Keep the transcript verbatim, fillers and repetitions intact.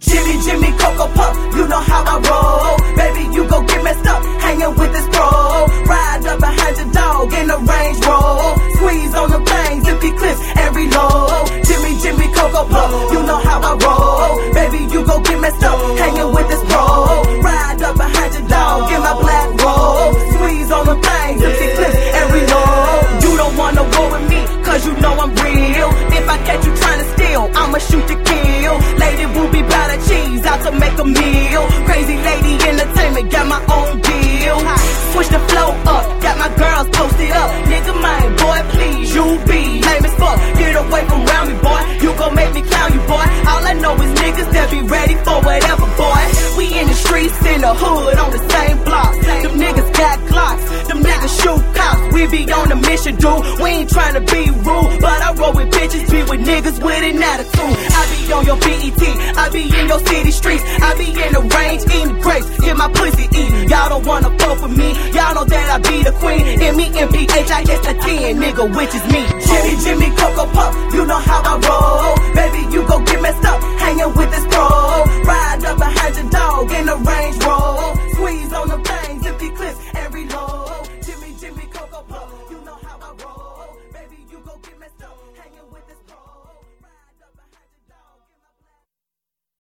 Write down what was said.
Jimmy, Jimmy, Cocoa Puff, you know how I roll. Baby, you go get messed up, hanging with this pro. Ride up behind your dog in a Range Rover. Squeeze on the things, empty clips and reload. Jimmy, Jimmy, Cocoa Puff, you know how I roll. Baby, you go get messed up, hanging with this pro. Ride up behind your dog in my black robe. Squeeze on the things, empty clips and reload. You don't wanna war with me, cause you know I'm real. If I catch you trying to steal, I'ma shoot to kill. Lady Ruby by the cheese, out to make a meal. Crazy lady entertainment, got my own deal. Switch the flow up, got my girls posted up. Nigga, man, boy, please, you be lame as fuck. Get away from around me, boy. You gon' make me clown you, boy. All I know is niggas that be ready for whatever, boy. We in the streets, in the hood, on the same block. Them niggas got clocks, them niggas shoot cops. We be on a mission, dude. We ain't tryna be rude, but I roll with bitches, be with niggas with an attitude. I be on your B E T, I be in your city streets. I be in the range, eating grapes, get my pussy eaten. Y'all don't wanna fuck with me, y'all know that I be the queen. M E M P H I S the ten, nigga, which is me. Jimmy, Jimmy, Cocoa Puff, you know how I roll. Baby, you go get messed up, hanging with this pro. Ride up behind your dog in a Range Rover. Squeeze on the things, empty clips and reload. Jimmy, Jimmy, Cocoa Puff.